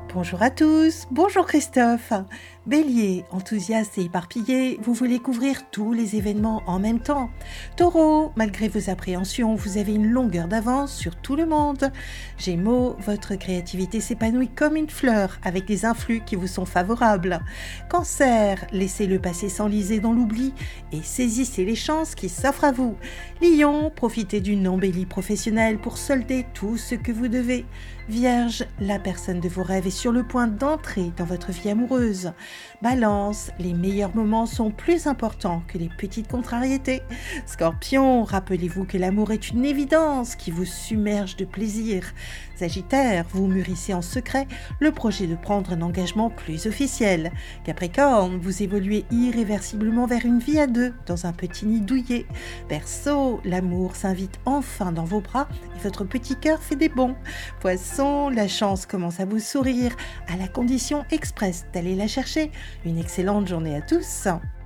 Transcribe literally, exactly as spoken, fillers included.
Bonjour à tous, bonjour Christophe. Bélier, enthousiaste et éparpillé, vous voulez couvrir tous les événements en même temps. Taureau, malgré vos appréhensions, vous avez une longueur d'avance sur tout le monde. Gémeaux, votre créativité s'épanouit comme une fleur avec des influx qui vous sont favorables. Cancer, laissez le passé s'enliser dans l'oubli et saisissez les chances qui s'offrent à vous. Lion, profitez d'une embellie professionnelle pour solder tout ce que vous devez. Vierge, la personne de vos rêves est sur le point d'entrer dans votre vie amoureuse. Balance, les meilleurs moments sont plus importants que les petites contrariétés. Scorpion, rappelez-vous que l'amour est une évidence qui vous submerge de plaisir. Sagittaire, vous mûrissez en secret le projet de prendre un engagement plus officiel. Capricorne, vous évoluez irréversiblement vers une vie à deux dans un petit nid douillet. Verseau, l'amour s'invite enfin dans vos bras et votre petit cœur fait des bonds. Poisson, la chance commence à vous sourire à la condition expresse d'aller la chercher. Une excellente journée à tous.